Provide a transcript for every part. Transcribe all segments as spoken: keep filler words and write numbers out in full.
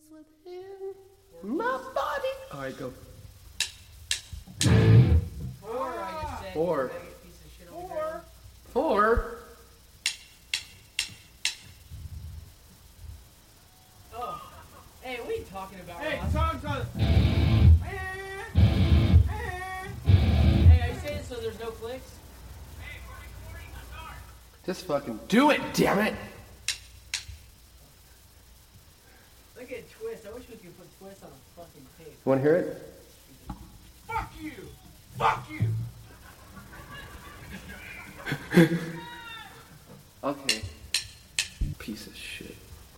within my body. All right, go. Four, I just said. Four. You faggot piece of shit over there. Four. Oh. Hey, what are you talking about, Hey, Ross? songs on. Hey, are you saying so there's no clicks? Just fucking do it, damn it. Look at Twist. I wish we could put Twist on a fucking tape. Want to hear it? Fuck you! Fuck you! Okay. Piece of shit.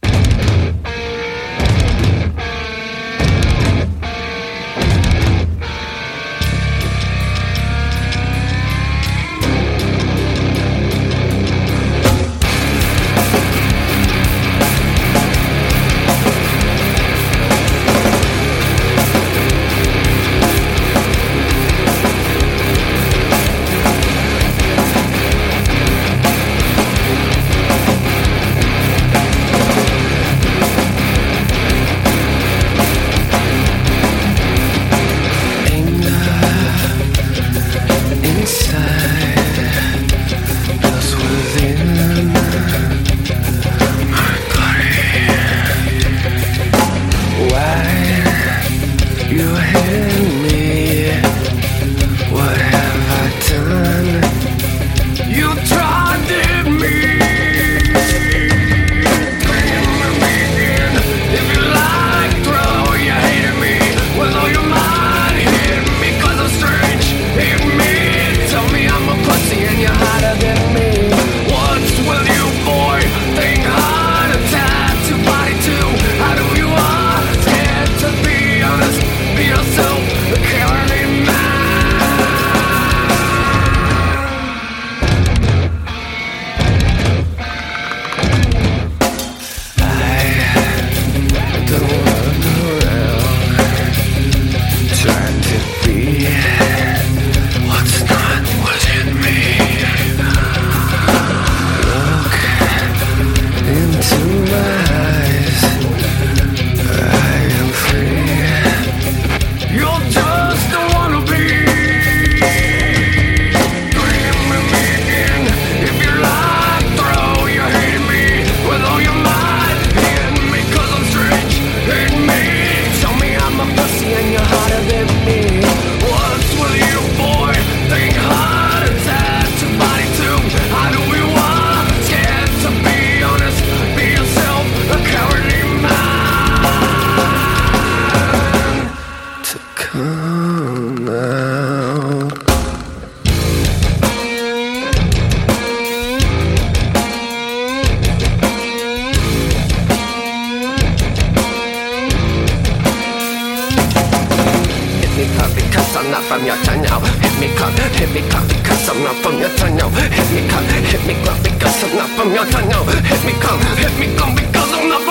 From your tongue now, hit me club, hit me club because I'm not from your tongue now. Hit me club, hit me club because I'm not from your tongue now. Hit me club, hit me club because I'm not from